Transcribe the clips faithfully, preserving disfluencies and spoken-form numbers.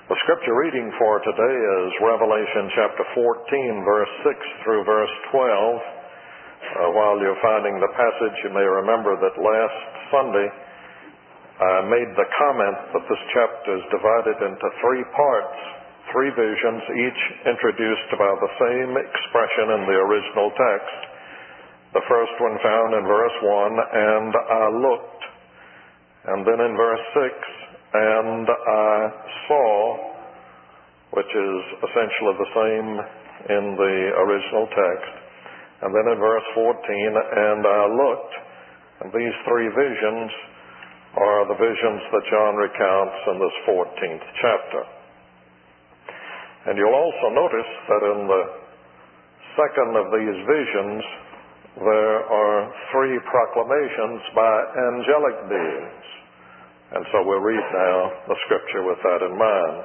The scripture reading for today is Revelation chapter fourteen, verse six through verse twelve. Uh, while you're finding the passage, you may remember that last Sunday I made the comment that this chapter is divided into three parts, three visions, each introduced by the same expression in the original text. The first one found in verse one, and I looked. And then in verse six, and I saw, which is essentially the same in the original text. And then in verse fourteen, and I looked. And these three visions are the visions that John recounts in this fourteenth chapter. And you'll also notice that in the second of these visions, there are three proclamations by angelic beings. And so we'll read now the scripture with that in mind.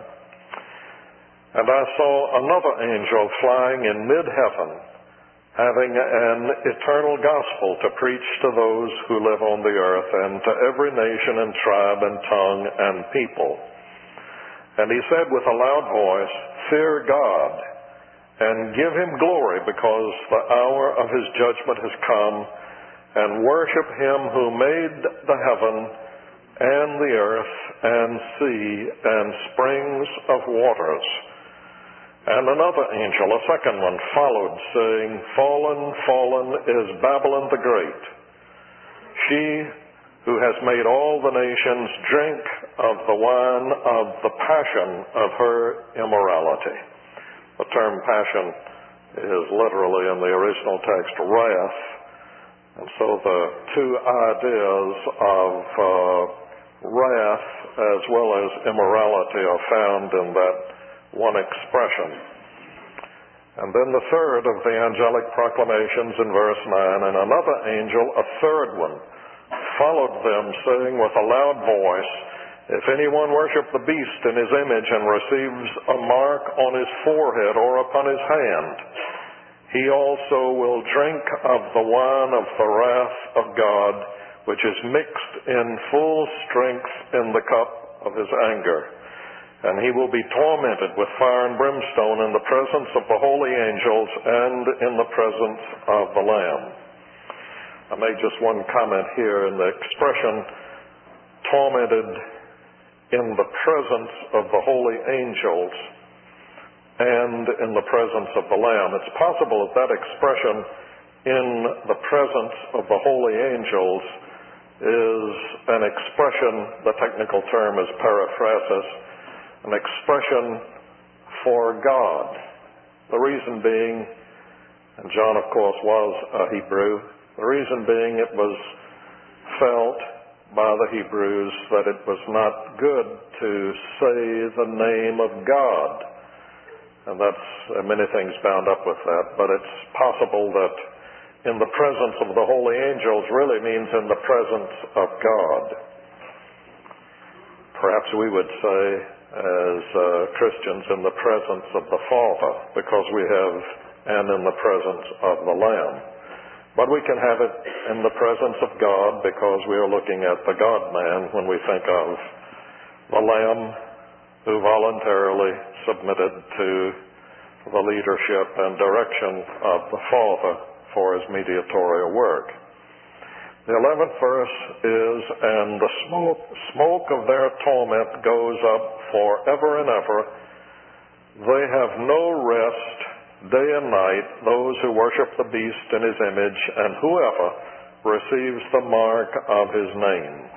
And I saw another angel flying in mid-heaven, having an eternal gospel to preach to those who live on the earth, and to every nation and tribe and tongue and people. And he said with a loud voice, "Fear God, and give him glory, because the hour of his judgment has come, and worship him who made the heaven and the earth and sea and springs of waters." And another angel, a second one, followed, saying, "Fallen, fallen is Babylon the Great, she who has made all the nations drink of the wine of the passion of her immorality." The term passion is literally in the original text wrath. And so the two ideas of uh, wrath as well as immorality are found in that one expression. And then the third of the angelic proclamations in verse nine, and another angel, a third one, followed them, saying with a loud voice, "If anyone worship the beast in his image and receives a mark on his forehead or upon his hand, he also will drink of the wine of the wrath of God, which is mixed in full strength in the cup of his anger. And he will be tormented with fire and brimstone in the presence of the holy angels and in the presence of the Lamb." I make just one comment here in the expression, tormented in the presence of the holy angels and in the presence of the Lamb. It's possible that that expression, "in the presence of the holy angels," is an expression, the technical term is periphrasis, an expression for God. The reason being, and John of course was a Hebrew, the reason being it was felt by the Hebrews that it was not good to say the name of God. And that's uh, many things bound up with that, but it's possible that in the presence of the holy angels really means in the presence of God. Perhaps we would say as uh, Christians in the presence of the Father, because we have and in the presence of the Lamb. But we can have it in the presence of God because we are looking at the God-man when we think of the Lamb who voluntarily submitted to the leadership and direction of the Father for his mediatorial work. The eleventh verse is, "And the smoke, smoke of their torment goes up forever and ever. They have no rest day and night, those who worship the beast in his image, and whoever receives the mark of his name."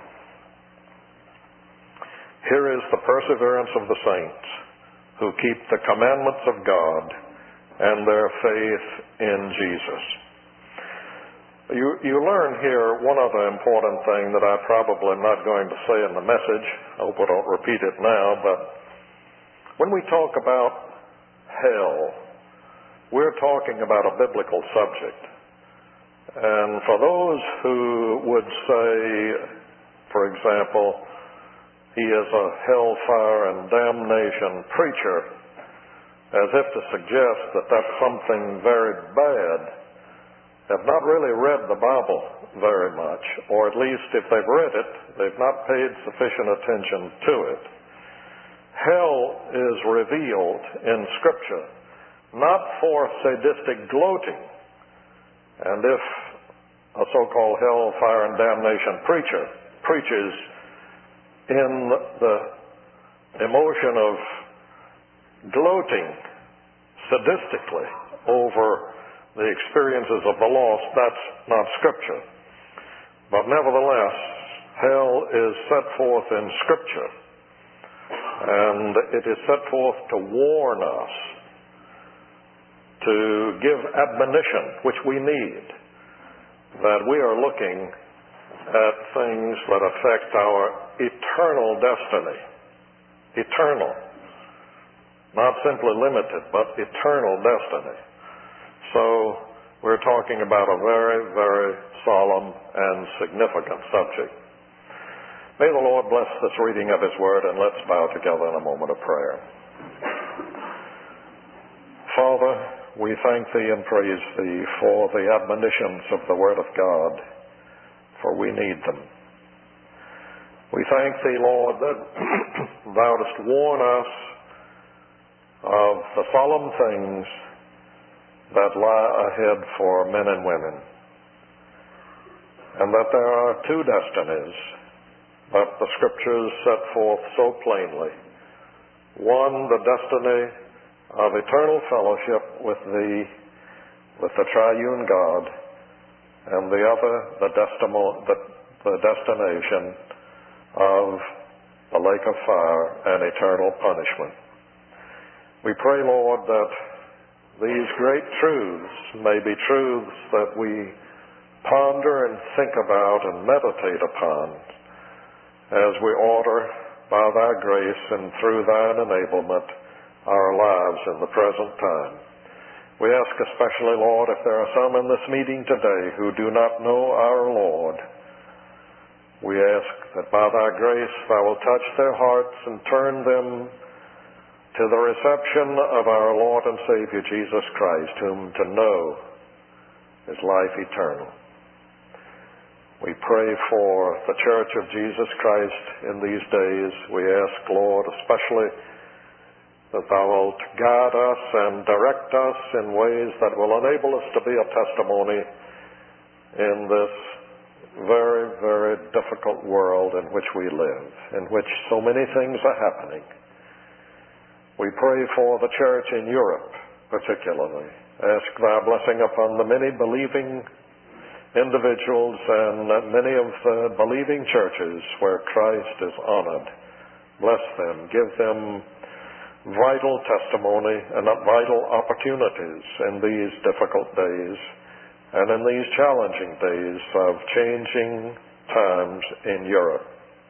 Here is the perseverance of the saints who keep the commandments of God and their faith in Jesus. You, you learn here one other important thing that I probably am not going to say in the message. I hope I don't repeat it now, but when we talk about hell, we're talking about a biblical subject. And for those who would say, for example, he is a hellfire and damnation preacher, as if to suggest that that's something very bad, have not really read the Bible very much, or at least if they've read it, they've not paid sufficient attention to it. hell is revealed in Scripture not for sadistic gloating. And if a so-called hell, fire, and damnation preacher preaches in the emotion of gloating sadistically over the experiences of the lost, that's not Scripture. But nevertheless, hell is set forth in Scripture, and it is set forth to warn us, to give admonition, which we need, that we are looking at things that affect our eternal destiny. Eternal. Not simply limited, but eternal destiny. So we're talking about a very, very solemn and significant subject. May the Lord bless this reading of His Word, and let's bow together in a moment of prayer. Father, we thank Thee and praise Thee for the admonitions of the Word of God, for we need them. We thank Thee, Lord, that Thou dost warn us of the solemn things that lie ahead for men and women, and that there are two destinies that the Scriptures set forth so plainly. One, the destiny of eternal fellowship with the, with the triune God, and the other, the, destimo, the, the destination of the lake of fire and eternal punishment. We pray, Lord, that these great truths may be truths that we ponder and think about and meditate upon as we order by Thy grace and through Thine enablement our lives in the present time. We ask especially, Lord, if there are some in this meeting today who do not know our Lord, we ask that by Thy grace Thou will touch their hearts and turn them to the reception of our Lord and Savior Jesus Christ, whom to know is life eternal. We pray for the Church of Jesus Christ in these days. We ask, Lord, especially that Thou wilt guide us and direct us in ways that will enable us to be a testimony in this very, very difficult world in which we live, in which so many things are happening. We pray for the church in Europe, particularly. Ask Thy blessing upon the many believing individuals and many of the believing churches where Christ is honored. Bless them. Give them vital testimony and vital opportunities in these difficult days and in these challenging days of changing times in Europe.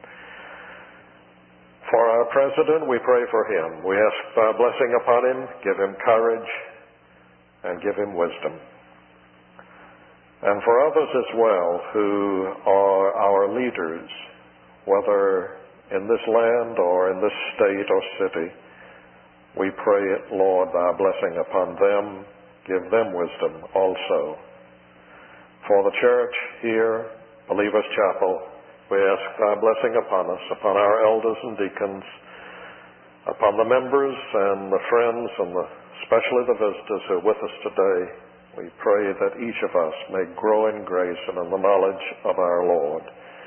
For our president, we pray for him. We ask Thy blessing upon him. Give him courage and give him wisdom. And for others as well who are our leaders, whether in this land or in this state or city, we pray, Lord, Thy blessing upon them. Give them wisdom also. For the church here, Believers Chapel, we ask Thy blessing upon us, upon our elders and deacons, upon the members and the friends and the, especially the visitors who are with us today. We pray that each of us may grow in grace and in the knowledge of our Lord.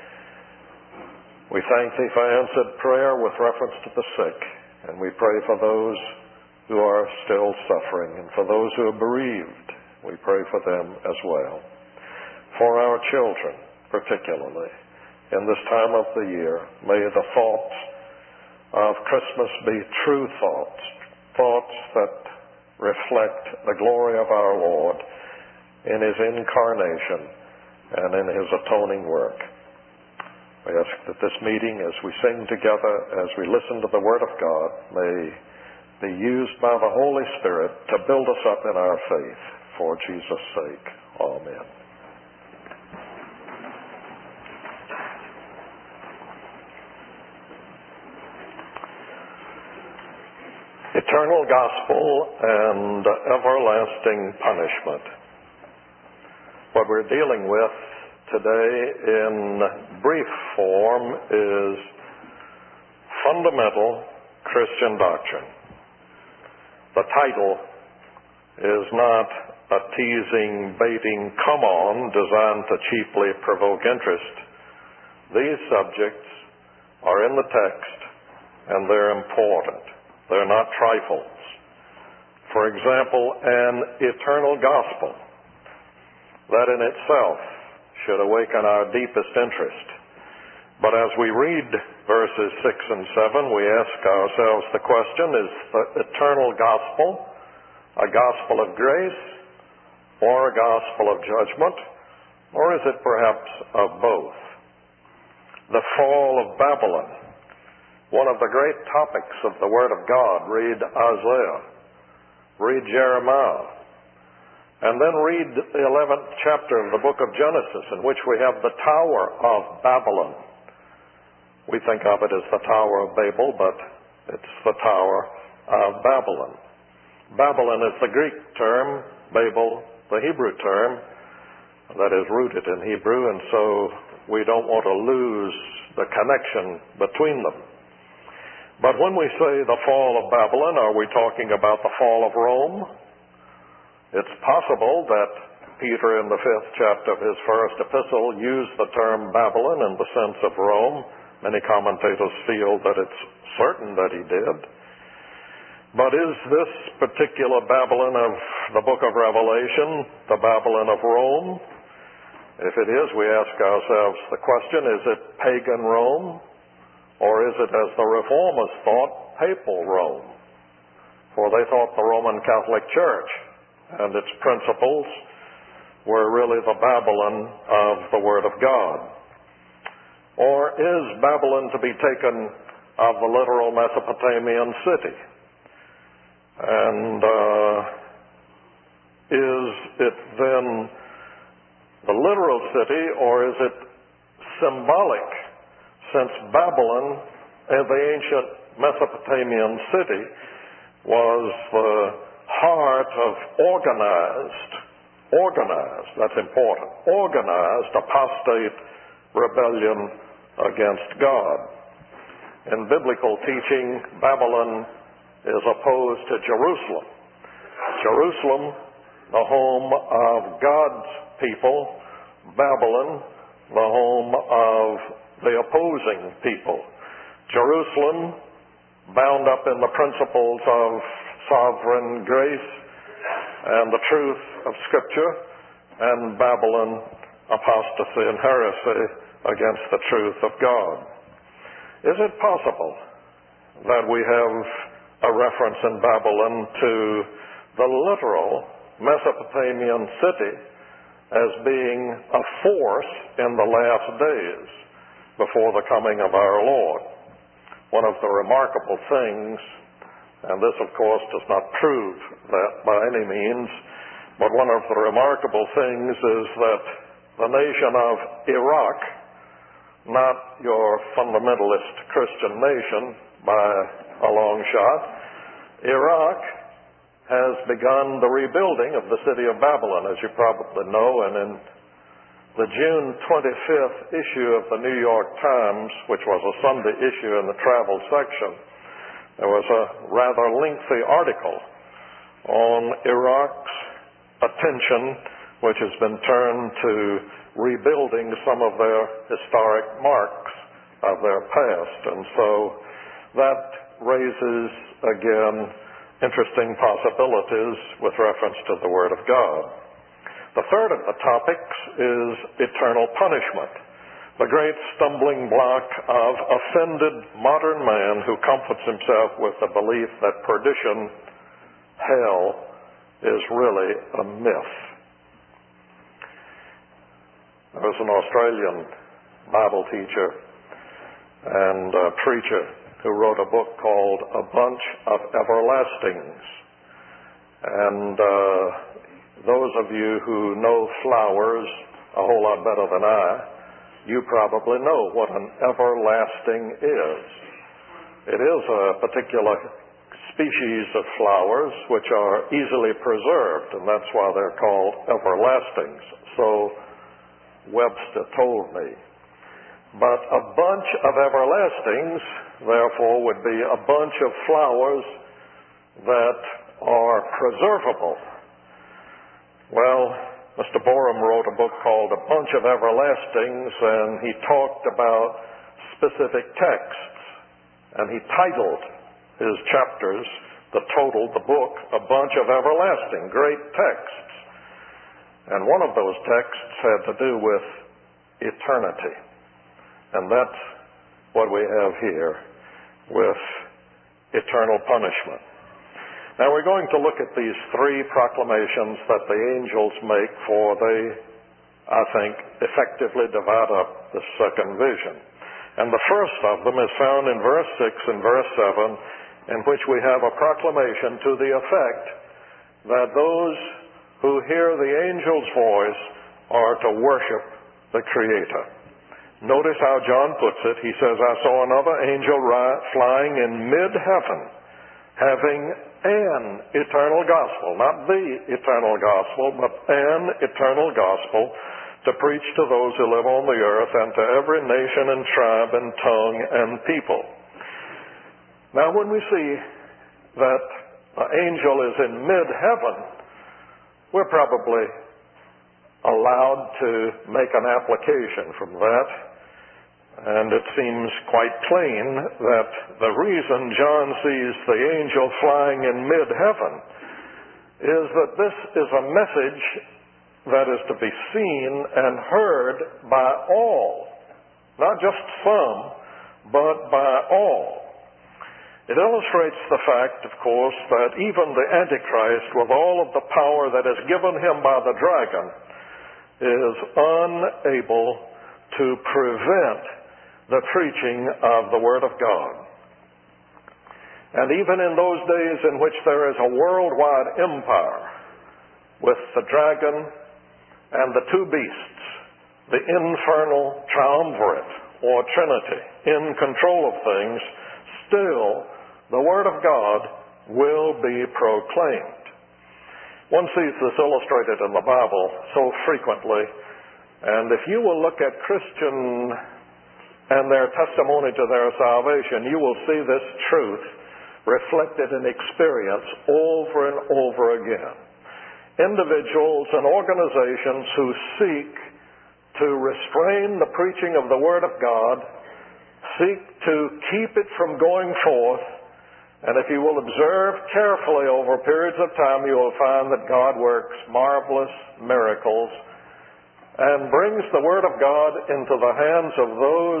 We thank Thee for answered prayer with reference to the sick, and we pray for those who are still suffering, and for those who are bereaved, we pray for them as well. For our children, particularly, in this time of the year, may the thoughts of Christmas be true thoughts, thoughts that reflect the glory of our Lord in His incarnation and in His atoning work. We ask that this meeting, as we sing together, as we listen to the Word of God, may be used by the Holy Spirit to build us up in our faith for Jesus' sake. Amen. Eternal gospel and everlasting punishment. What we're dealing with today in brief form is fundamental Christian doctrine. The title is not a teasing, baiting come-on designed to cheaply provoke interest. These subjects are in the text, and they're important. They're not trifles. For example, an eternal gospel. That in itself should awaken our deepest interest. But as we read verses six and seven, we ask ourselves the question, is the eternal gospel a gospel of grace or a gospel of judgment, or is it perhaps of both? The fall of Babylon, one of the great topics of the Word of God. Read Isaiah, read Jeremiah, and then read the eleventh chapter of the book of Genesis, in which we have the Tower of Babylon. We think of it as the Tower of Babel, but it's the Tower of Babylon. Babylon is the Greek term, Babel, the Hebrew term, that is rooted in Hebrew, and so we don't want to lose the connection between them. But when we say the fall of Babylon, are we talking about the fall of Rome? It's possible that Peter in the fifth chapter of his first epistle used the term Babylon in the sense of Rome. Many commentators feel that it's certain that he did. But is this particular Babylon of the book of Revelation the Babylon of Rome? If it is, we ask ourselves the question, is it pagan Rome? Or is it, as the Reformers thought, papal Rome? For they thought the Roman Catholic Church and its principles were really the Babylon of the Word of God. Or is Babylon to be taken of the literal Mesopotamian city? And uh, is it then the literal city, or is it symbolic, since Babylon, and the ancient Mesopotamian city, was the heart of organized, organized, that's important, organized apostate rebellion against God. In biblical teaching, Babylon is opposed to Jerusalem. Jerusalem, the home of God's people; Babylon, the home of the opposing people. Jerusalem, bound up in the principles of sovereign grace and the truth of Scripture, and Babylon, apostasy and heresy against the truth of God. Is it possible that we have a reference in Babylon to the literal Mesopotamian city as being a force in the last days before the coming of our Lord? One of the remarkable things, and this of course does not prove that by any means, but one of the remarkable things is that the nation of Iraq, not your fundamentalist Christian nation by a long shot, Iraq has begun the rebuilding of the city of Babylon, as you probably know, and in the June twenty-fifth issue of the New York Times, which was a Sunday issue in the travel section, there was a rather lengthy article on Iraq's attention, which has been turned to rebuilding some of their historic marks of their past. And so that raises, again, interesting possibilities with reference to the Word of God. The third of the topics is eternal punishment, the great stumbling block of offended modern man who comforts himself with the belief that perdition, hell, is really a myth. There was an Australian Bible teacher and uh, preacher who wrote a book called A Bunch of Everlastings. And uh, those of you who know flowers a whole lot better than I, you probably know what an everlasting is. It is a particular species of flowers which are easily preserved, and that's why they're called everlastings. So Webster told me. But a bunch of everlastings therefore, would be a bunch of flowers that are preservable. Well, Mister Borum wrote a book called A Bunch of Everlastings, and he talked about specific texts, and he titled his chapters, the total, the book, A Bunch of Everlasting, great texts. And one of those texts had to do with eternity. And that's what we have here with eternal punishment. Now we're going to look at these three proclamations that the angels make, for they, I think, effectively divide up the second vision. And the first of them is found in verse six and verse seven, in which we have a proclamation to the effect that those who hear the angel's voice are to worship the Creator. Notice how John puts it. He says, I saw another angel flying in mid-heaven, having an eternal gospel, not the eternal gospel, but an eternal gospel, to preach to those who live on the earth and to every nation and tribe and tongue and people. Now, when we see that the angel is in mid-heaven, we're probably allowed to make an application from that. And it seems quite plain that the reason John sees the angel flying in mid-heaven is that this is a message that is to be seen and heard by all. Not just some, but by all. It illustrates the fact, of course, that even the Antichrist, with all of the power that is given him by the dragon, is unable to prevent the preaching of the Word of God. And even in those days in which there is a worldwide empire with the dragon and the two beasts, the infernal triumvirate or trinity in control of things, still the Word of God will be proclaimed. One sees this illustrated in the Bible so frequently, and if you will look at Christian and their testimony to their salvation, you will see this truth reflected in experience over and over again. Individuals and organizations who seek to restrain the preaching of the Word of God, seek to keep it from going forth, and if you will observe carefully over periods of time, you will find that God works marvelous miracles and brings the Word of God into the hands of those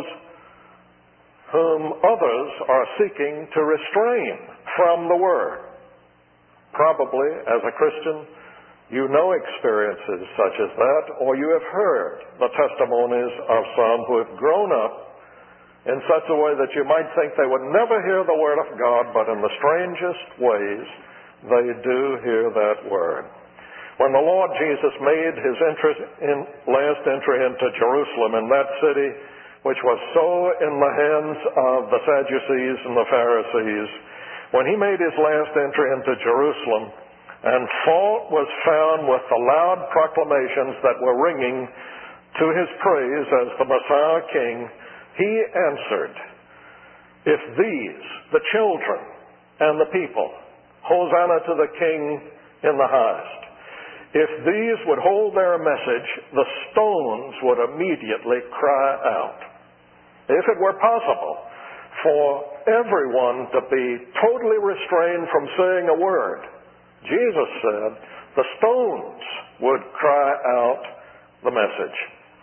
whom others are seeking to restrain from the Word. Probably, as a Christian, you know experiences such as that, or you have heard the testimonies of some who have grown up in such a way that you might think they would never hear the Word of God, but in the strangest ways they do hear that Word. When the Lord Jesus made his entry in, last entry into Jerusalem, in that city which was so in the hands of the Sadducees and the Pharisees, when he made his last entry into Jerusalem, and fault was found with the loud proclamations that were ringing to his praise as the Messiah King, he answered, if these, the children and the people, Hosanna to the King in the highest, if these would hold their message, the stones would immediately cry out. If it were possible for everyone to be totally restrained from saying a word, Jesus said, the stones would cry out the message.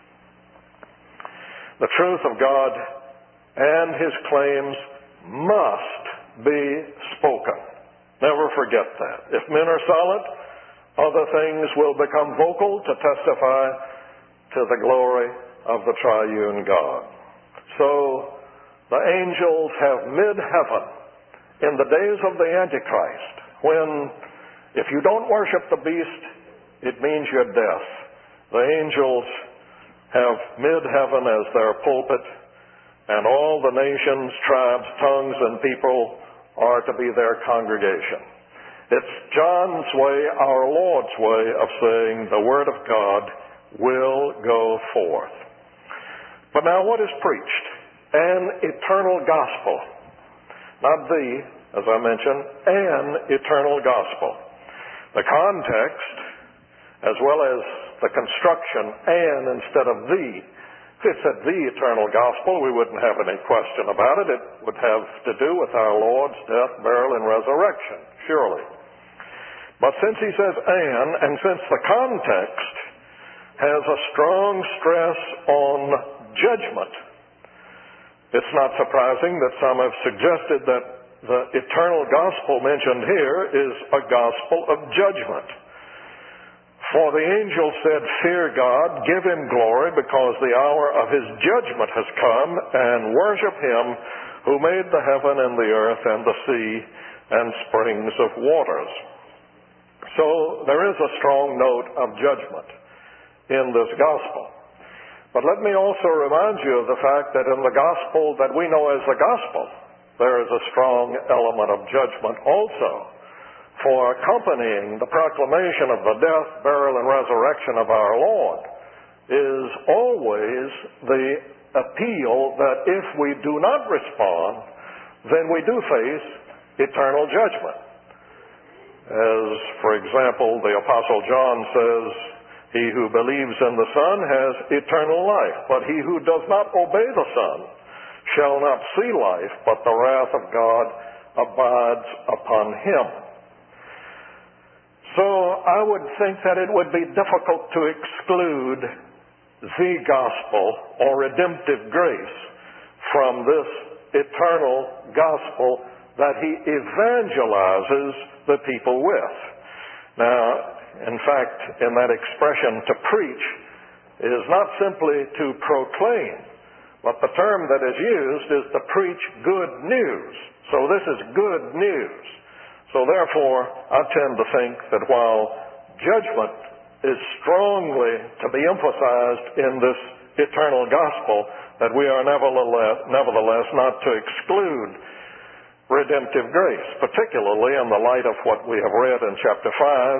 The truth of God and His claims must be spoken. Never forget that. If men are silent, other things will become vocal to testify to the glory of the triune God. So, the angels have mid-heaven in the days of the Antichrist, when if you don't worship the beast, it means you're deaf. The angels have mid-heaven as their pulpit, and all the nations, tribes, tongues, and people are to be their congregation. It's John's way, our Lord's way, of saying the Word of God will go forth. But now what is preached? An eternal gospel. not the, as I mentioned, an eternal gospel. The context, as well as the construction, an instead of the, if it said the eternal gospel, we wouldn't have any question about it. It would have to do with our Lord's death, burial, and resurrection, surely. But since he says an, and since the context has a strong stress on judgment, it's not surprising that some have suggested that the eternal gospel mentioned here is a gospel of judgment. For the angel said, "Fear God, give him glory, because the hour of his judgment has come, and worship him who made the heaven and the earth and the sea and springs of waters." So there is a strong note of judgment in this gospel. But let me also remind you of the fact that in the gospel that we know as the gospel, there is a strong element of judgment also. For accompanying the proclamation of the death, burial, and resurrection of our Lord is always the appeal that if we do not respond, then we do face eternal judgment. As, for example, the Apostle John says, "He who believes in the Son has eternal life, but he who does not obey the Son shall not see life, but the wrath of God abides upon him." So I would think that it would be difficult to exclude the gospel or redemptive grace from this eternal gospel that he evangelizes the people with. Now, in fact, in that expression, to preach, is not simply to proclaim, but the term that is used is to preach good news. So this is good news. So therefore, I tend to think that while judgment is strongly to be emphasized in this eternal gospel, that we are nevertheless, nevertheless not to exclude redemptive grace, particularly in the light of what we have read in chapter five,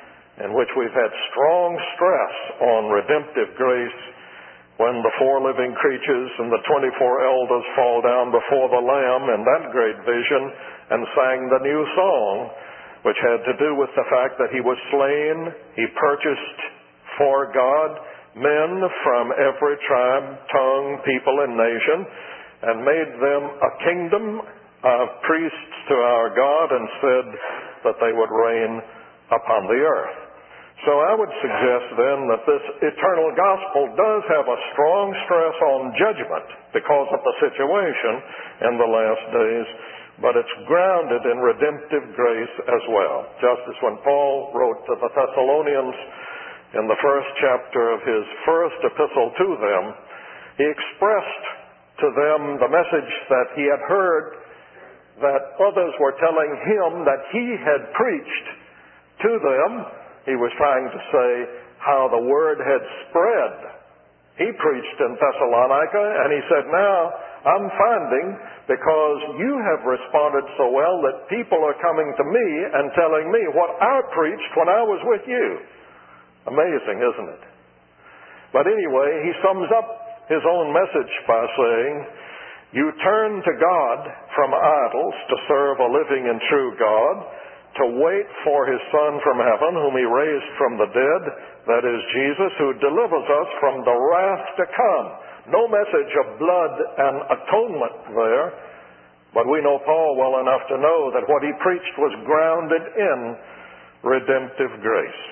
in which we've had strong stress on redemptive grace when the four living creatures and the twenty-four elders fall down before the Lamb in that great vision and sang the new song, which had to do with the fact that he was slain. He purchased for God men from every tribe, tongue, people, and nation, and made them a kingdom of priests to our God, and said that they would reign upon the earth. So I would suggest then that this eternal gospel does have a strong stress on judgment because of the situation in the last days, but it's grounded in redemptive grace as well. Just as when Paul wrote to the Thessalonians in the first chapter of his first epistle to them, he expressed to them the message that he had heard that others were telling him that he had preached to them. He was trying to say how the word had spread. He preached in Thessalonica, and he said, "Now I'm finding, because you have responded so well, that people are coming to me and telling me what I preached when I was with you." Amazing, isn't it? But anyway, he sums up his own message by saying, "You turn to God from idols to serve a living and true God, to wait for his Son from heaven, whom he raised from the dead, that is Jesus, who delivers us from the wrath to come." No message of blood and atonement there, but we know Paul well enough to know that what he preached was grounded in redemptive grace.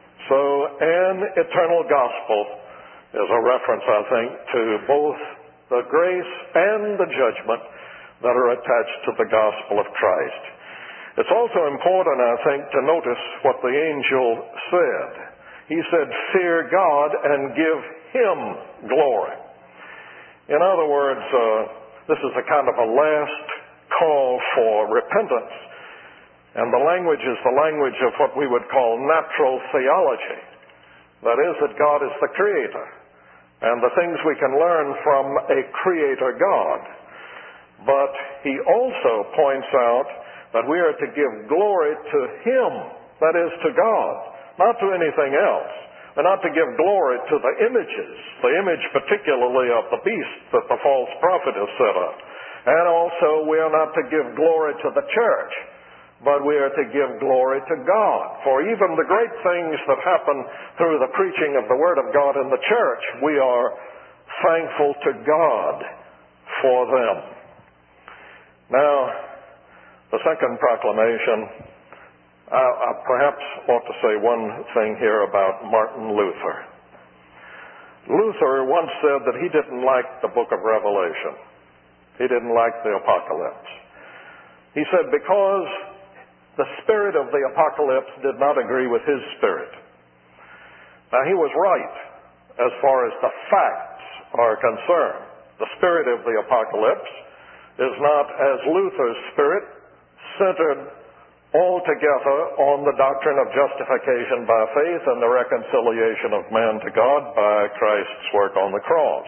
So an eternal gospel is a reference, I think, to both the grace and the judgment that are attached to the gospel of Christ. It's also important, I think, to notice what the angel said. He said, "Fear God and give him glory." In other words, uh, this is a kind of a last call for repentance. And the language is the language of what we would call natural theology. That is, that God is the creator, and the things we can learn from a creator God. But he also points out that we are to give glory to him, that is, to God, not to anything else. We're not to give glory to the images, the image particularly of the beast that the false prophet has set up. And also, we are not to give glory to the church, but we are to give glory to God. For even the great things that happen through the preaching of the Word of God in the church, we are thankful to God for them. Now, the second proclamation, I, I perhaps ought to say one thing here about Martin Luther. Luther once said that he didn't like the book of Revelation. He didn't like the apocalypse. He said because the spirit of the apocalypse did not agree with his spirit. Now, he was right as far as the facts are concerned. The spirit of the apocalypse is not, as Luther's spirit, centered altogether on the doctrine of justification by faith and the reconciliation of man to God by Christ's work on the cross.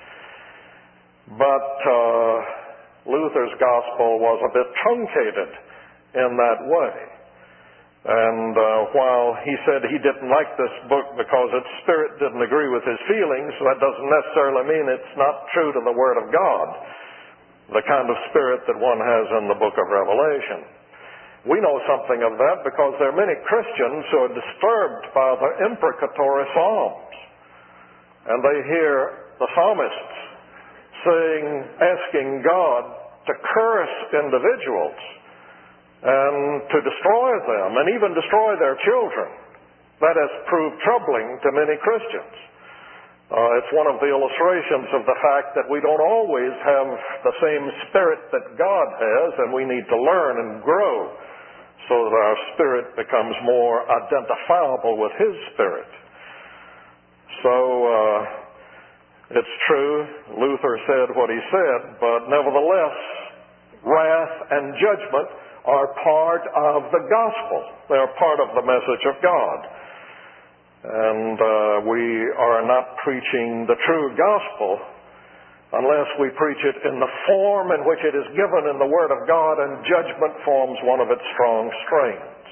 But uh, Luther's gospel was a bit truncated in that way. And uh, while he said he didn't like this book because its spirit didn't agree with his feelings, that doesn't necessarily mean it's not true to the Word of God, the kind of spirit that one has in the book of Revelation. We know something of that because there are many Christians who are disturbed by the imprecatory psalms. And they hear the psalmists saying, asking God to curse individuals and to destroy them and even destroy their children. That has proved troubling to many Christians. Uh, it's one of the illustrations of the fact that we don't always have the same spirit that God has, and we need to learn and grow so that our spirit becomes more identifiable with His Spirit. So, uh, it's true, Luther said what he said, but nevertheless, wrath and judgment are part of the gospel. They're part of the message of God. And uh, we are not preaching the true gospel unless we preach it in the form in which it is given in the Word of God, and judgment forms one of its strong strains.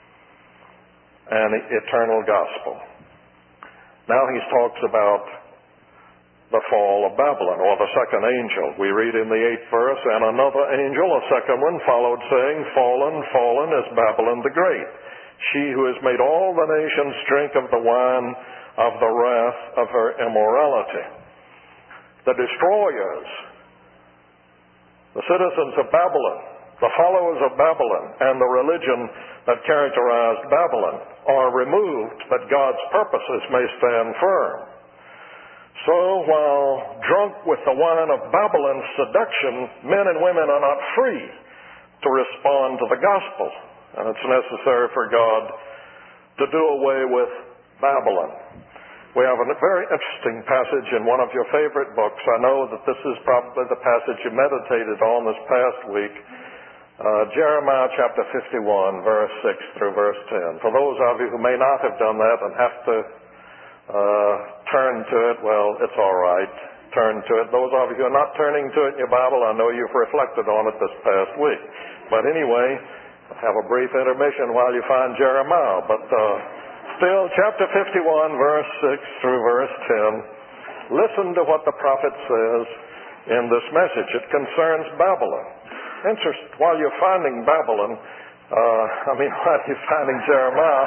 An eternal gospel. Now he talks about the fall of Babylon, or the second angel. We read in the eighth verse, and another angel, a second one, followed, saying, Fallen, fallen is Babylon the Great, she who has made all the nations drink of the wine of the wrath of her immorality. The destroyers, the citizens of Babylon, the followers of Babylon, and the religion that characterized Babylon are removed that God's purposes may stand firm. So while drunk with the wine of Babylon's seduction, men and women are not free to respond to the gospel. And it's necessary for God to do away with Babylon. We have a very interesting passage in one of your favorite books. I know that this is probably the passage you meditated on this past week. Uh, Jeremiah chapter fifty-one, verse six through verse ten. For those of you who may not have done that and have to uh, turn to it, well, it's all right. Turn to it. Those of you who are not turning to it in your Bible, I know you've reflected on it this past week. But anyway, have a brief intermission while you find Jeremiah. But uh, still, chapter fifty-one, verse six through verse ten. Listen to what the prophet says in this message. It concerns Babylon. Interest, while you're finding Babylon, uh, I mean, while you're finding Jeremiah,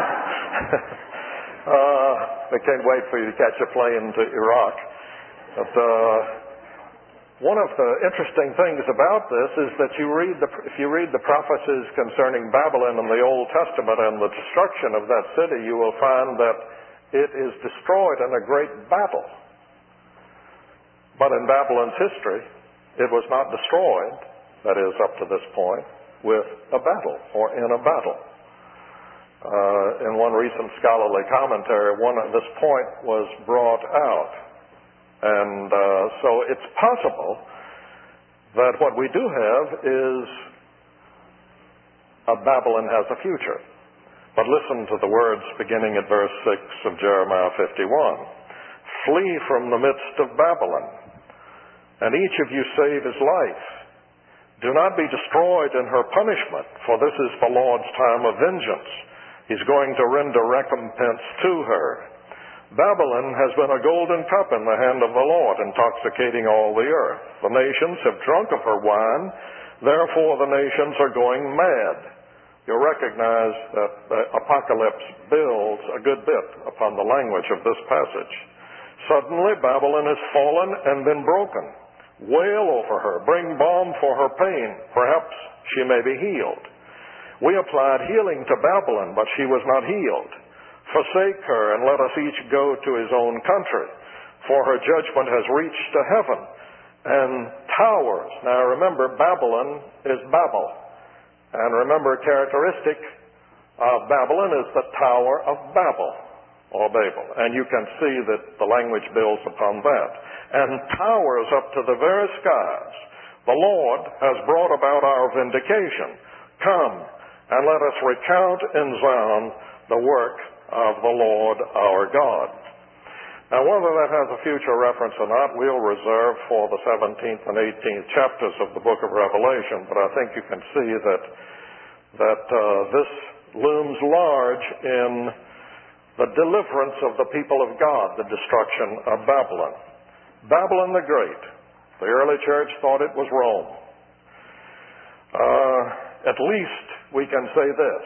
uh, I can't wait for you to catch a plane to Iraq. But uh, one of the interesting things about this is that you read the, if you read the prophecies concerning Babylon in the Old Testament and the destruction of that city, you will find that it is destroyed in a great battle. But in Babylon's history, it was not destroyed, that is, up to this point, with a battle or in a battle. Uh, in one recent scholarly commentary, one of this point was brought out. And uh, so it's possible that what we do have is a Babylon has a future. But listen to the words beginning at verse six of Jeremiah fifty-one. Flee from the midst of Babylon, and each of you save his life. Do not be destroyed in her punishment, for this is the Lord's time of vengeance. He's going to render recompense to her. Babylon has been a golden cup in the hand of the Lord, intoxicating all the earth. The nations have drunk of her wine, therefore the nations are going mad. You'll recognize that the Apocalypse builds a good bit upon the language of this passage. Suddenly Babylon is fallen and been broken. Wail over her, bring balm for her pain, perhaps she may be healed. We applied healing to Babylon, but she was not healed. Forsake her, and let us each go to his own country, for her judgment has reached to heaven, and towers. Now remember, Babylon is Babel. And remember, a characteristic of Babylon is the Tower of Babel, or Babel. And you can see that the language builds upon that. And towers up to the very skies. The Lord has brought about our vindication. Come, and let us recount in Zion the work of the Lord our God. Now, whether that has a future reference or not, we'll reserve for the seventeenth and eighteenth chapters of the book of Revelation, but I think you can see that, that uh, this looms large in the deliverance of the people of God, the destruction of Babylon. Babylon the Great. The early church thought it was Rome. Uh, at least we can say this.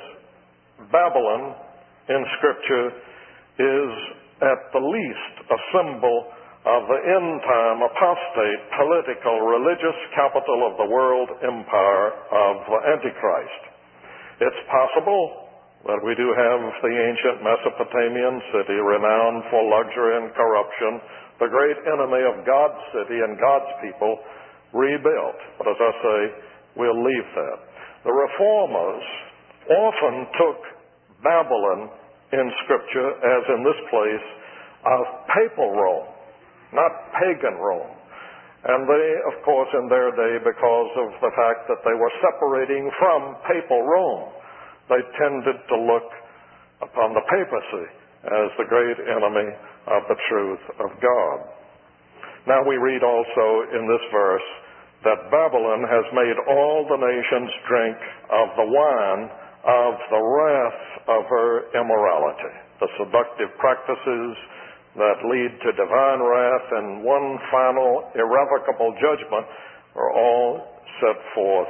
Babylon in Scripture is at the least a symbol of the end-time apostate political religious capital of the world empire of the Antichrist. It's possible that we do have the ancient Mesopotamian city renowned for luxury and corruption, the great enemy of God's city and God's people, rebuilt. But as I say, we'll leave that. The Reformers often took Babylon in Scripture, as in this place, of papal Rome, not pagan Rome. And they, of course, in their day, because of the fact that they were separating from papal Rome, they tended to look upon the papacy as the great enemy of the truth of God. Now we read also in this verse that Babylon has made all the nations drink of the wine of the wrath of her immorality. The seductive practices that lead to divine wrath and one final irrevocable judgment are all set forth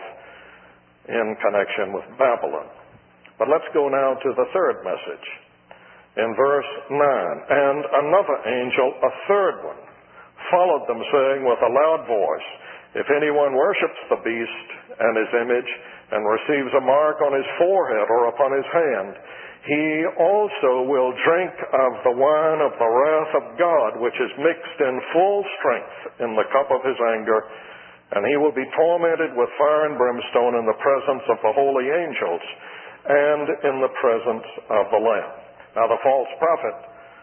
in connection with Babylon. But let's go now to the third message. In verse nine, and another angel, a third one, followed them, saying with a loud voice, if anyone worships the beast and his image and receives a mark on his forehead or upon his hand, he also will drink of the wine of the wrath of God, which is mixed in full strength in the cup of his anger, and he will be tormented with fire and brimstone in the presence of the holy angels and in the presence of the Lamb. Now the false prophet,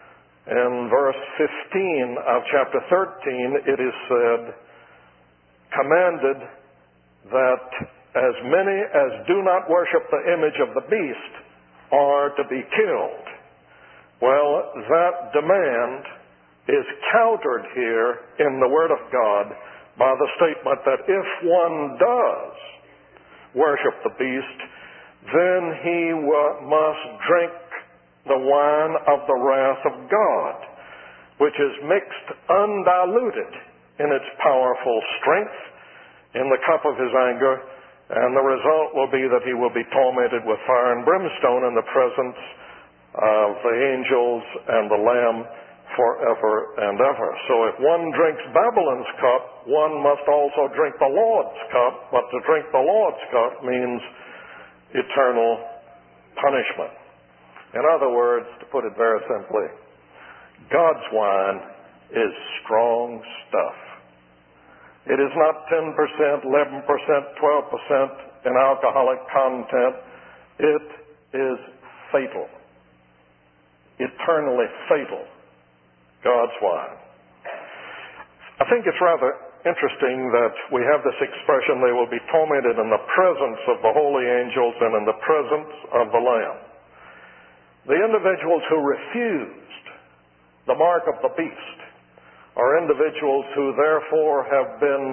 in verse fifteen of chapter thirteen, it is said, commanded that as many as do not worship the image of the beast are to be killed. Well, that demand is countered here in the Word of God by the statement that if one does worship the beast, then he must drink the wine of the wrath of God, which is mixed undiluted in its powerful strength in the cup of his anger, and the result will be that he will be tormented with fire and brimstone in the presence of the angels and the Lamb forever and ever. So if one drinks Babylon's cup, one must also drink the Lord's cup, but to drink the Lord's cup means eternal punishment. In other words, to put it very simply, God's wine is strong stuff. It is not ten percent, eleven percent, twelve percent in alcoholic content. It is fatal. Eternally fatal. God's wine. I think it's rather interesting that we have this expression, they will be tormented in the presence of the holy angels and in the presence of the Lamb. The individuals who refused the mark of the beast are individuals who therefore have been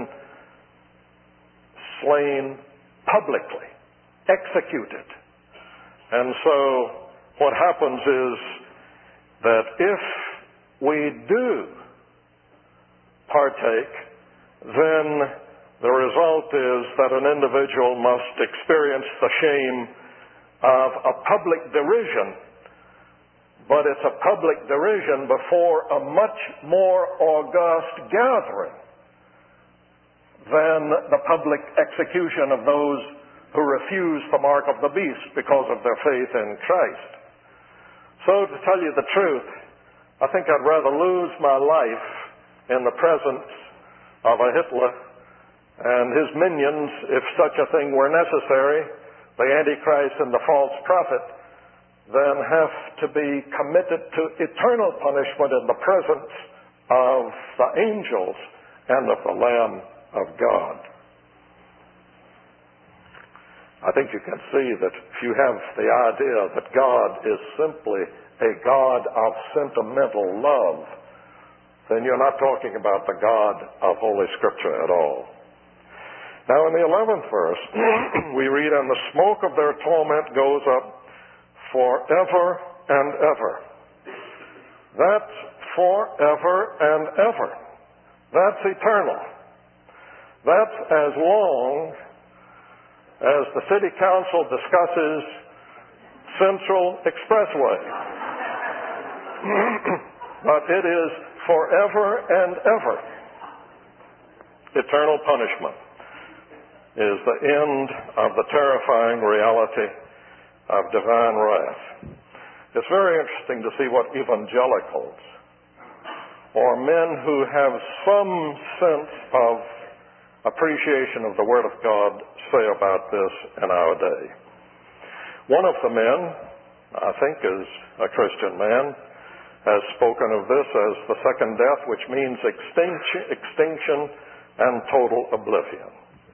slain publicly, executed. And so what happens is that if we do partake, then the result is that an individual must experience the shame of a public derision, but it's a public derision before a much more august gathering than the public execution of those who refuse the mark of the beast because of their faith in Christ. So, to tell you the truth, I think I'd rather lose my life in the presence of a Hitler and his minions, if such a thing were necessary, the Antichrist and the false prophet, than have to be committed to eternal punishment in the presence of the angels and of the Lamb of God. I think you can see that if you have the idea that God is simply a God of sentimental love, then you're not talking about the God of Holy Scripture at all. Now in the eleventh verse, we read, "And the smoke of their torment goes up forever and ever." That's forever and ever. That's eternal. That's as long as the city council discusses Central Expressway. But it is forever and ever. Eternal punishment is the end of the terrifying reality of divine wrath. It's very interesting to see what evangelicals, or men who have some sense of appreciation of the Word of God, say about this in our day. One of the men, I think is a Christian man, has spoken of this as the second death, which means extinction, extinction and total oblivion.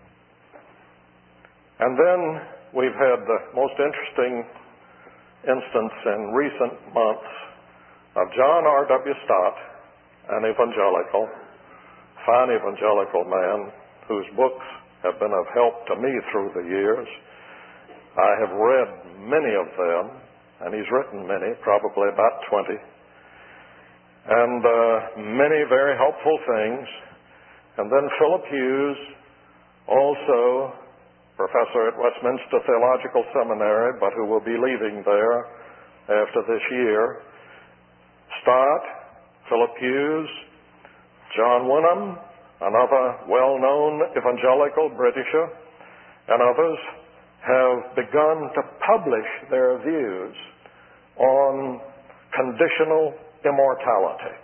And then we've had the most interesting instance in recent months of John R W Stott, an evangelical, fine evangelical man, whose books have been of help to me through the years. I have read many of them, and he's written many, probably about twenty, and uh, many very helpful things. And then Philip Hughes, also professor at Westminster Theological Seminary, but who will be leaving there after this year. Stott, Philip Hughes, John Wenham, another well-known evangelical Britisher, and others have begun to publish their views on conditional immortality.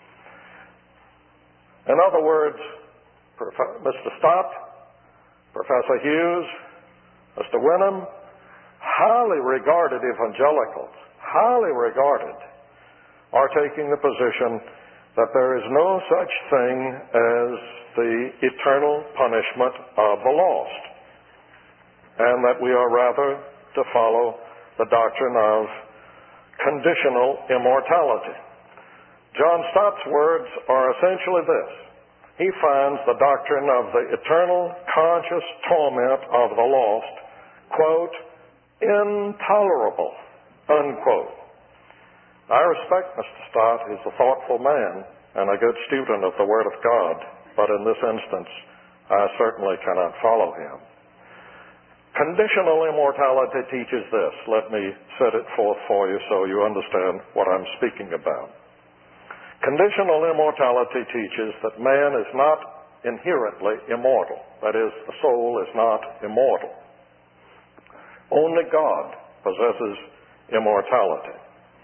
In other words, Mister Stott, Professor Hughes, Mister Wenham, highly regarded evangelicals, highly regarded, are taking the position that there is no such thing as the eternal punishment of the lost, and that we are rather to follow the doctrine of conditional immortality. John Stott's words are essentially this. He finds the doctrine of the eternal conscious torment of the lost, quote, intolerable, unquote. I respect Mister Stott. He's a thoughtful man and a good student of the Word of God, but in this instance, I certainly cannot follow him. Conditional immortality teaches this. Let me set it forth for you so you understand what I'm speaking about. Conditional immortality teaches that man is not inherently immortal. That is, the soul is not immortal. Only God possesses immortality.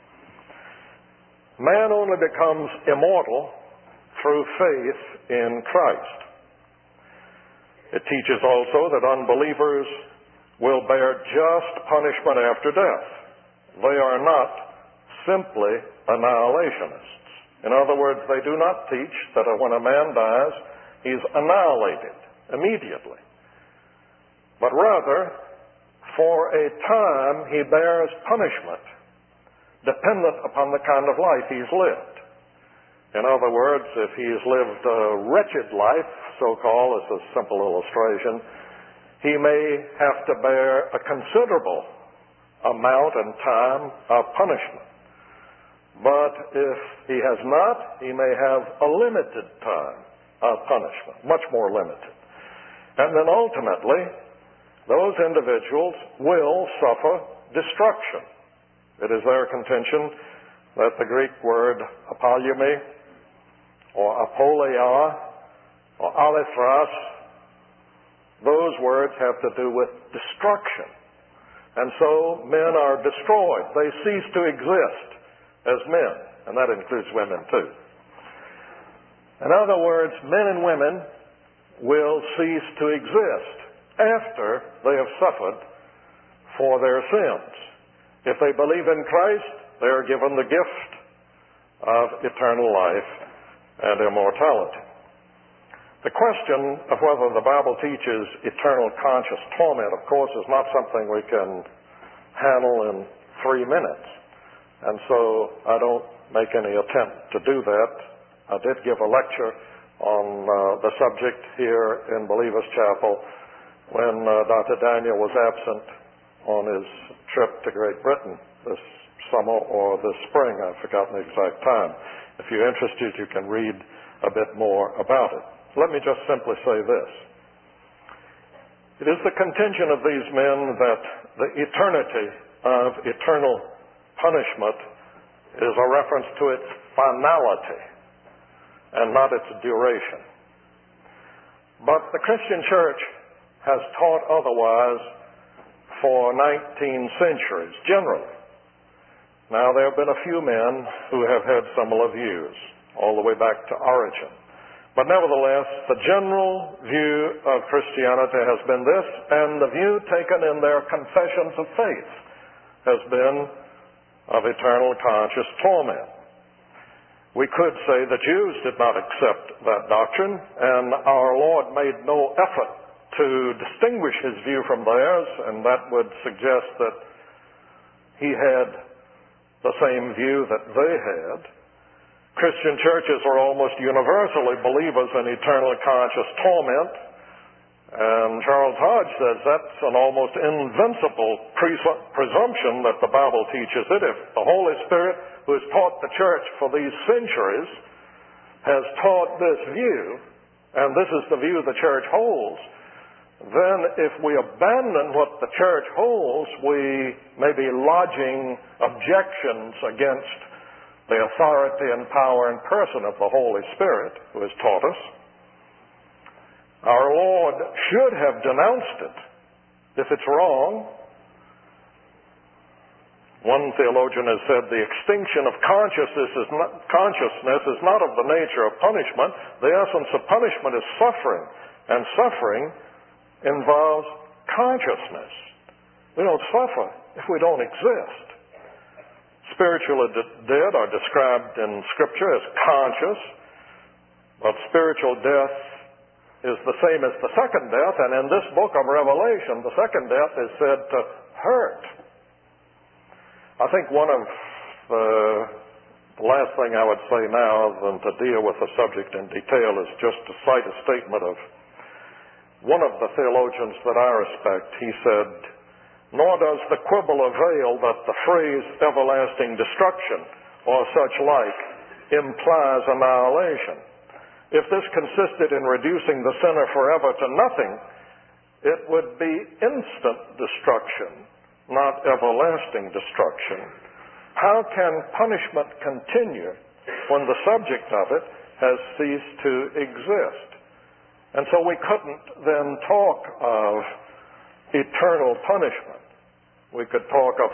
Man only becomes immortal through faith in Christ. It teaches also that unbelievers will bear just punishment after death. They are not simply annihilationists. In other words, they do not teach that when a man dies, he's annihilated immediately. But rather, for a time, he bears punishment dependent upon the kind of life he's lived. In other words, if he's lived a wretched life, so-called, as a simple illustration, he may have to bear a considerable amount and time of punishment. But if he has not, he may have a limited time of punishment, much more limited. And then ultimately, those individuals will suffer destruction. It is their contention that the Greek word apollumi, or apoleia, or alethras, those words have to do with destruction. And so men are destroyed. They cease to exist as men, and that includes women too. In other words, men and women will cease to exist after they have suffered for their sins. If they believe in Christ, they are given the gift of eternal life and immortality. The question of whether the Bible teaches eternal conscious torment, of course, is not something we can handle in three minutes. And so I don't make any attempt to do that. I did give a lecture on uh, the subject here in Believers Chapel when uh, Doctor Daniel was absent on his trip to Great Britain this summer or this spring. I've forgotten the exact time. If you're interested, you can read a bit more about it. Let me just simply say this. It is the contention of these men that the eternity of eternal punishment is a reference to its finality and not its duration. But the Christian church has taught otherwise for nineteen centuries, generally. Now, there have been a few men who have had similar views, all the way back to Origen. But nevertheless, the general view of Christianity has been this, and the view taken in their confessions of faith has been of eternal conscious torment. We could say the Jews did not accept that doctrine, and our Lord made no effort to distinguish his view from theirs, and that would suggest that he had the same view that they had. Christian churches are almost universally believers in eternal conscious torment, and Charles Hodge says that's an almost invincible presu- presumption that the Bible teaches it. If the Holy Spirit, who has taught the church for these centuries, has taught this view, and this is the view the church holds, then if we abandon what the church holds, we may be lodging objections against the authority and power and person of the Holy Spirit who has taught us. Our Lord should have denounced it if it's wrong. One theologian has said the extinction of consciousness is not, consciousness is not of the nature of punishment. The essence of punishment is suffering, and suffering involves consciousness. We don't suffer if we don't exist. Spiritually dead are described in Scripture as conscious, but spiritual death is the same as the second death, and in this book of Revelation, the second death is said to hurt. I think one of the, the last thing I would say now than to deal with the subject in detail is just to cite a statement of one of the theologians that I respect. He said, "Nor does the quibble avail that the phrase everlasting destruction or such like implies annihilation. If this consisted in reducing the sinner forever to nothing, it would be instant destruction, not everlasting destruction. How can punishment continue when the subject of it has ceased to exist?" And so we couldn't then talk of eternal punishment. We could talk of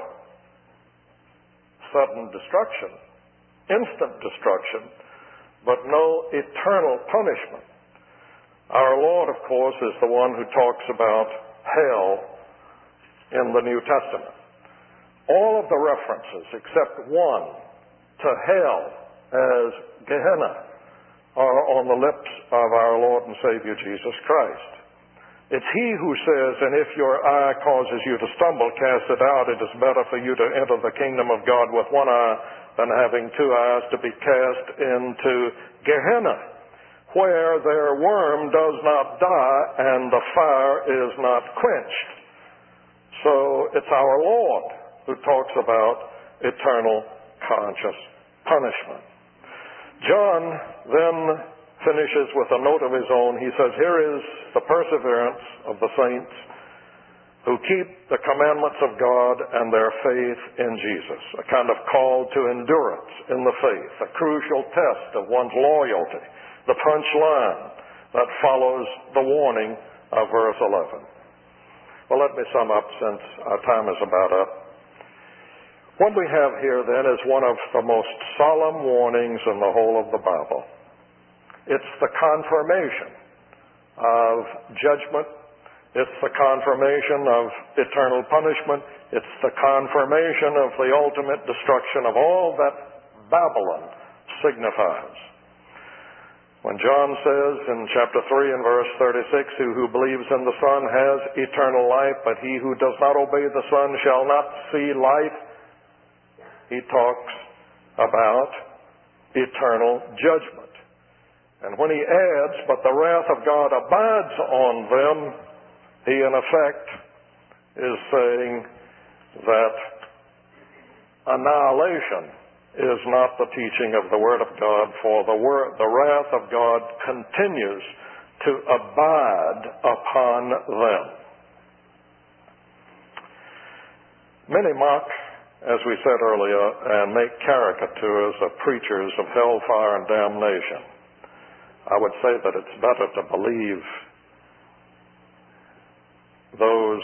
sudden destruction, instant destruction, but no eternal punishment. Our Lord, of course, is the one who talks about hell in the New Testament. All of the references, except one, to hell as Gehenna, are on the lips of our Lord and Savior Jesus Christ. It's He who says, "And if your eye causes you to stumble, cast it out. It is better for you to enter the kingdom of God with one eye than having two eyes to be cast into Gehenna, where their worm does not die and the fire is not quenched." So it's our Lord who talks about eternal conscious punishment. John then finishes with a note of his own. He says, here is the perseverance of the saints who keep the commandments of God and their faith in Jesus. A kind of call to endurance in the faith, a crucial test of one's loyalty, the punch line that follows the warning of verse eleven. Well, let me sum up since our time is about up. What we have here then is one of the most solemn warnings in the whole of the Bible. It's the confirmation of judgment. It's the confirmation of eternal punishment. It's the confirmation of the ultimate destruction of all that Babylon signifies. When John says in chapter three and verse thirty-six, Who who believes in the Son has eternal life, but he who does not obey the Son shall not see life, he talks about eternal judgment. And when he adds, but the wrath of God abides on them, he in effect is saying that annihilation is not the teaching of the Word of God, for the, word, the wrath of God continues to abide upon them. Many mock, as we said earlier, and make caricatures of preachers of hellfire and damnation. I would say that it's better to believe those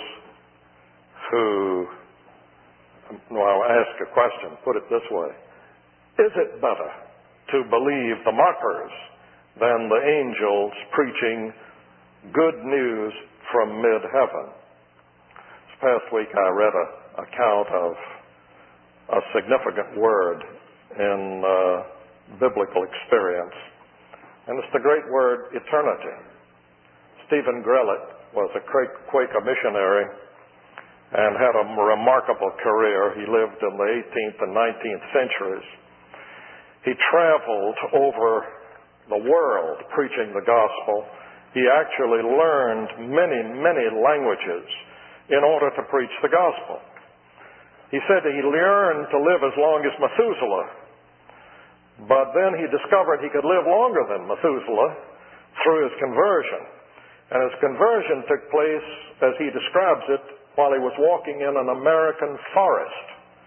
who, well, I'll ask a question, put it this way. Is it better to believe the mockers than the angels preaching good news from mid-heaven? This past week I read an account of a significant word in uh, biblical experience, and it's the great word eternity. Stephen Grellett was a Quaker missionary and had a remarkable career. He lived in the eighteenth and nineteenth centuries. He traveled over the world preaching the gospel. He actually learned many, many languages in order to preach the gospel. He said he yearned to live as long as Methuselah, but then he discovered he could live longer than Methuselah through his conversion. And his conversion took place, as he describes it, while he was walking in an American forest.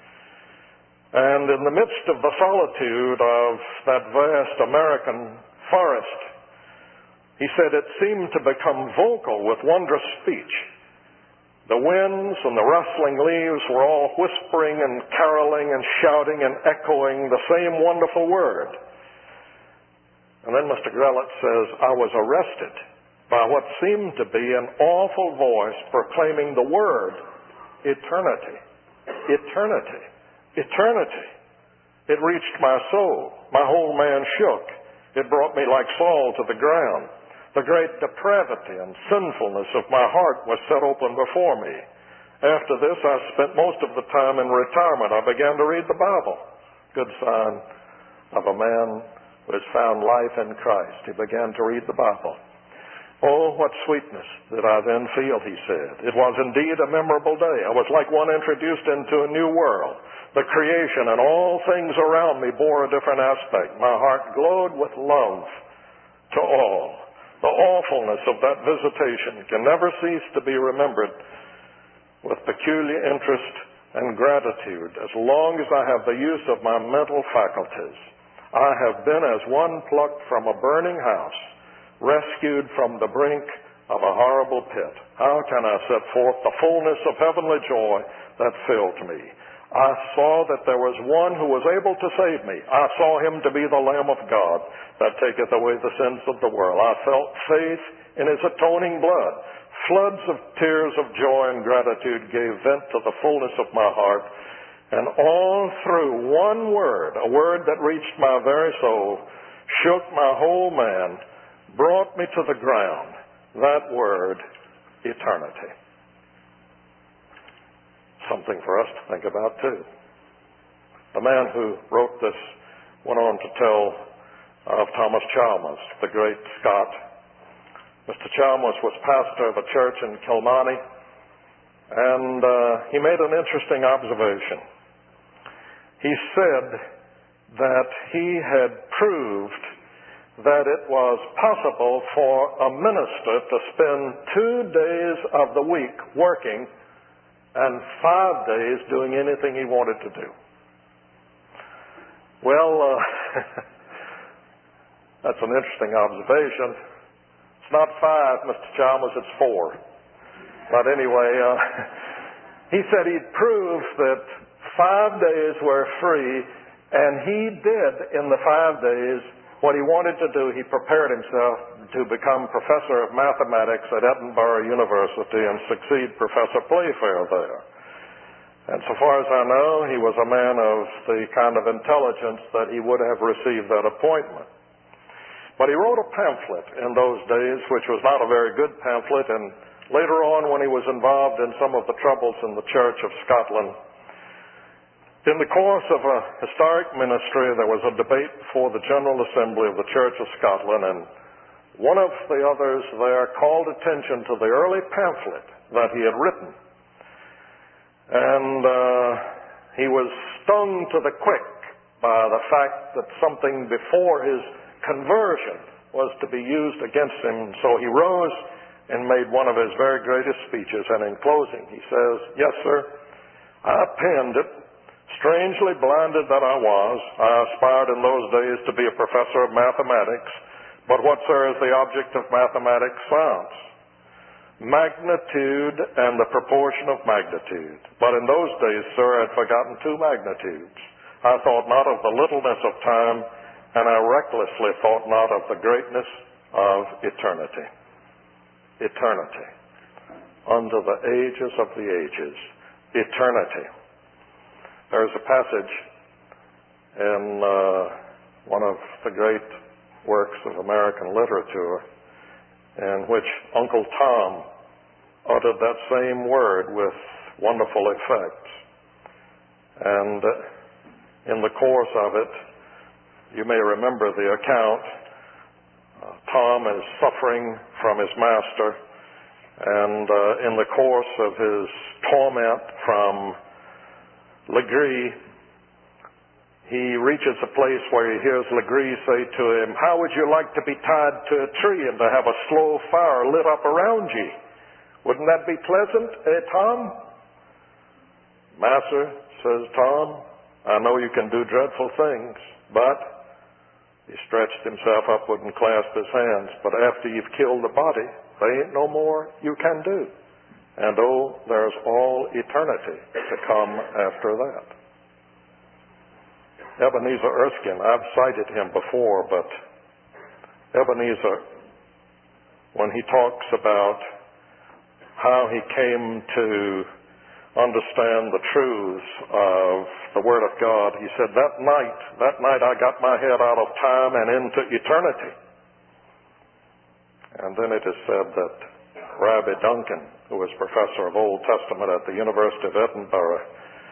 And in the midst of the solitude of that vast American forest, he said it seemed to become vocal with wondrous speech. The winds and the rustling leaves were all whispering and caroling and shouting and echoing the same wonderful word. And then Mister Grellett says, I was arrested by what seemed to be an awful voice proclaiming the word eternity. Eternity. Eternity. It reached my soul. My whole man shook. It brought me like Saul to the ground. The great depravity and sinfulness of my heart was set open before me. After this, I spent most of the time in retirement. I began to read the Bible. Good sign of a man who has found life in Christ. He began to read the Bible. Oh, what sweetness did I then feel, he said. It was indeed a memorable day. I was like one introduced into a new world. The creation and all things around me bore a different aspect. My heart glowed with love to all. The awfulness of that visitation can never cease to be remembered with peculiar interest and gratitude as long as I have the use of my mental faculties. I have been as one plucked from a burning house, rescued from the brink of a horrible pit. How can I set forth the fullness of heavenly joy that filled me? I saw that there was one who was able to save me. I saw him to be the Lamb of God that taketh away the sins of the world. I felt faith in his atoning blood. Floods of tears of joy and gratitude gave vent to the fullness of my heart. And all through one word, a word that reached my very soul, shook my whole man, brought me to the ground. That word, eternity. Something for us to think about too. The man who wrote this went on to tell of Thomas Chalmers, the great Scot. Mister Chalmers was pastor of a church in Kilmarnock, and uh, he made an interesting observation. He said, that he had proved that it was possible for a minister to spend two days of the week working and five days doing anything he wanted to do. Well, uh, that's an interesting observation. It's not five, Mister Chalmers, it's four. But anyway, uh, he said he'd proved that five days were free, and he did in the five days what he wanted to do. He prepared himself to become professor of mathematics at Edinburgh University and succeed Professor Playfair there. And so far as I know, he was a man of the kind of intelligence that he would have received that appointment. But he wrote a pamphlet in those days, which was not a very good pamphlet, and later on when he was involved in some of the troubles in the Church of Scotland, in the course of a historic ministry, there was a debate before the General Assembly of the Church of Scotland, and one of the others there called attention to the early pamphlet that he had written. And uh, he was stung to the quick by the fact that something before his conversion was to be used against him. So he rose and made one of his very greatest speeches, and in closing he says, "Yes, sir, I penned it. Strangely blinded that I was, I aspired in those days to be a professor of mathematics. But what, sir, is the object of mathematics science? Magnitude and the proportion of magnitude. But in those days, sir, I had forgotten two magnitudes. I thought not of the littleness of time, and I recklessly thought not of the greatness of eternity." Eternity. Unto the ages of the ages. Eternity. There's a passage in uh, one of the great works of American literature in which Uncle Tom uttered that same word with wonderful effect. And uh, in the course of it, you may remember the account. Uh, Tom is suffering from his master, and uh, in the course of his torment from Legree, he reaches a place where he hears Legree say to him, "How would you like to be tied to a tree and to have a slow fire lit up around you? Wouldn't that be pleasant, eh, Tom?" "Master," says Tom, "I know you can do dreadful things, but," he stretched himself upward and clasped his hands, "but after you've killed the body, there ain't no more you can do. And oh, there's all eternity to come after that." Ebenezer Erskine, I've cited him before, but Ebenezer, when he talks about how he came to understand the truths of the Word of God, he said, that night, that night I got my head out of time and into eternity. And then it is said that Rabbi Duncan, who was professor of Old Testament at the University of Edinburgh,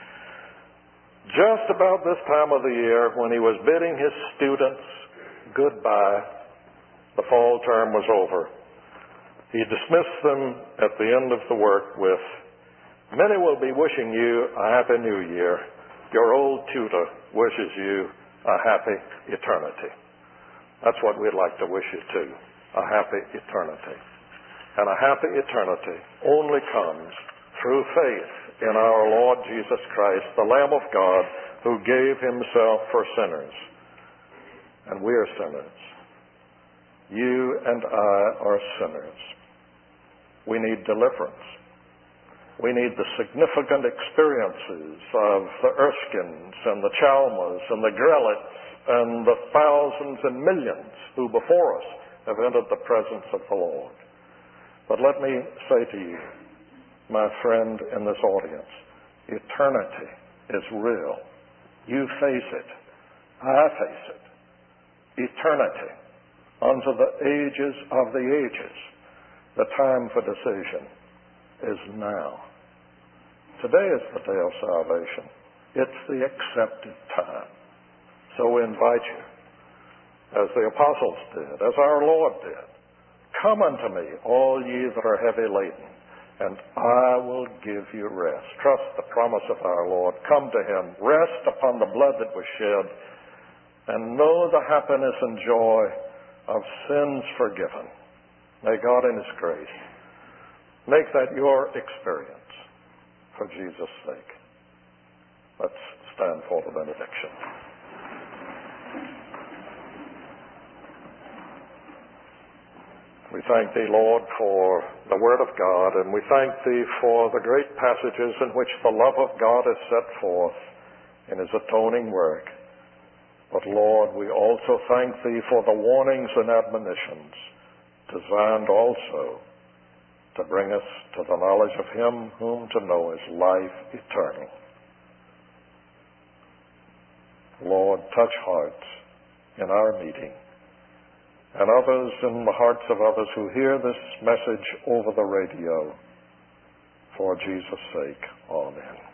just about this time of the year, when he was bidding his students goodbye, the fall term was over, he dismissed them at the end of the work with, "Many will be wishing you a happy new year. Your old tutor wishes you a happy eternity." That's what we'd like to wish you too, a happy eternity. And a happy eternity only comes through faith in our Lord Jesus Christ, the Lamb of God, who gave himself for sinners. And we are sinners. You and I are sinners. We need deliverance. We need the significant experiences of the Erskines and the Chalmers and the Grellets and the thousands and millions who before us have entered the presence of the Lord. But let me say to you, my friend in this audience, eternity is real. You face it. I face it. Eternity. Unto the ages of the ages. The time for decision is now. Today is the day of salvation. It's the accepted time. So we invite you, as the apostles did, as our Lord did, "Come unto me, all ye that are heavy laden, and I will give you rest." Trust the promise of our Lord. Come to him. Rest upon the blood that was shed. and know the happiness and joy of sins forgiven. May God in His grace make that your experience for Jesus' sake. Let's stand for the benediction. We thank Thee, Lord, for the Word of God, and we thank Thee for the great passages in which the love of God is set forth in His atoning work. But, Lord, we also thank Thee for the warnings and admonitions designed also to bring us to the knowledge of Him whom to know is life eternal. Lord, touch hearts in our meeting, and others in the hearts of others who hear this message over the radio. For Jesus' sake, amen.